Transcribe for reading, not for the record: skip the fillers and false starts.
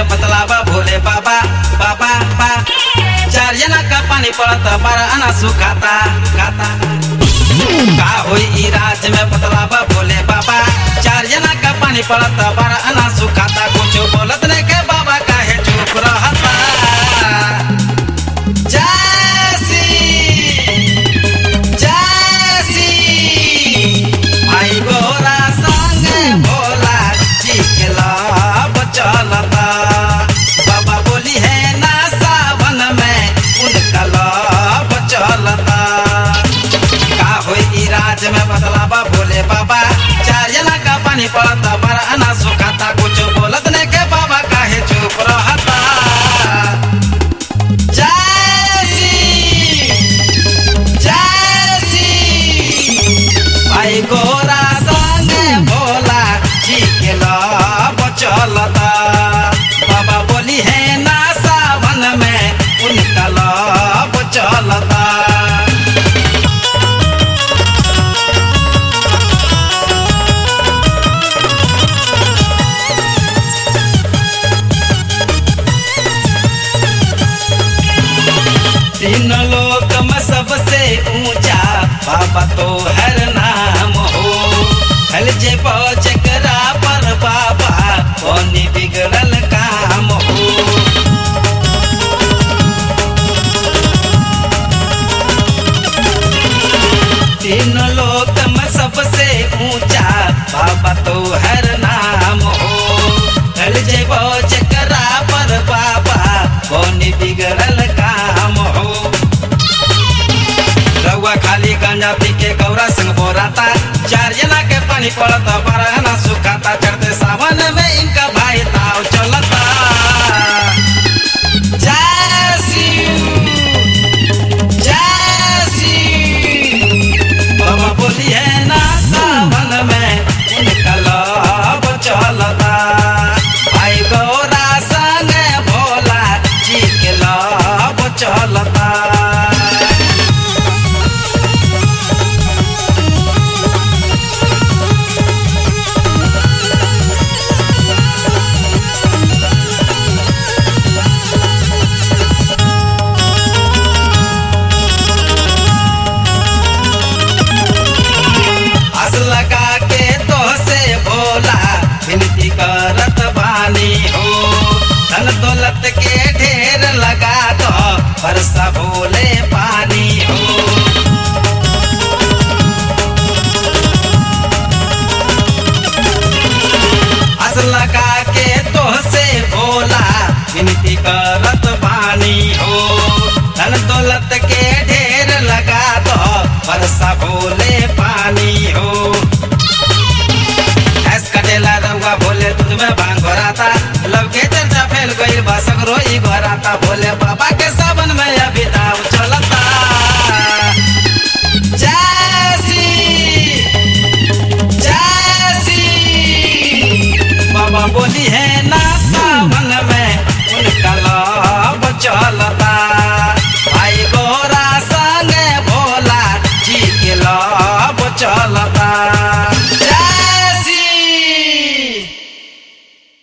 में बतलावा भोले बाबा बाबा बा। चार जना का पानी पड़ता बारह आना सुखाता खाता। का होई ई राज में बतलावा भोले बाबा। चार जना का पानी पड़ता बारह आना सुखाता। कुछ बोलत नहीं के बाबा काहे चुप रहता। भाई गोरा संगे भोला जी के लाभ चलता। बाबा बोली है ना सावन में उनका लाभ चलता। का होई ई राज में बतलावा भोले बाबा। चार जना का पानी पड़ता बारह आना सुखाता। कुछ बोलत नहीं के बाबा काहे चुप रहता। भाई गोरा संगे भोला जी के लाभ चलता। बाबा बोली है ना सावन में उनका लाभ चलता। तीन लोक में सबसे ऊंचा बाबा तो हर नाम हो। हल जे जकरा पर बाबा कौनी बिगड़ल काम हो। तीन लोक में सबसे ऊंचा बाबा तो हर नाम हो। हल जे जकरा पर बाबा कौनी बिगड़ल काम हो। रउआ खाली गांजा पी के गौरा संग बोराता। चार जना के पानी पड़ता बारह आना सुखाता। चढ़ते सावन में इनका भाई ताव चलता। बाबा बोली है ना सावन में उनका लाभ चलता। भाई गौरा संग भोला जी के लाभ चलता। लगा के तो से भोला विनती करत बानी हो। धन दौलत के ढेर लगा दो बरसा भोले पानी हो। अस लगा के तो से भोला विनती करत बानी हो। धन दौलत के ढेर लगा दो बरसा भोले पानी हो। ऐस कटेला रउआ भोले दूध में भांग भराता। लव के चर्चा फैल गई बा सगरो ई घराता। भोले बाबा के सावन में अभी दाव चलता। बाबा बोली है ना सावन में उनका लाभ चलता। भाई गोरा संगे भोला जी के लाभ चलता।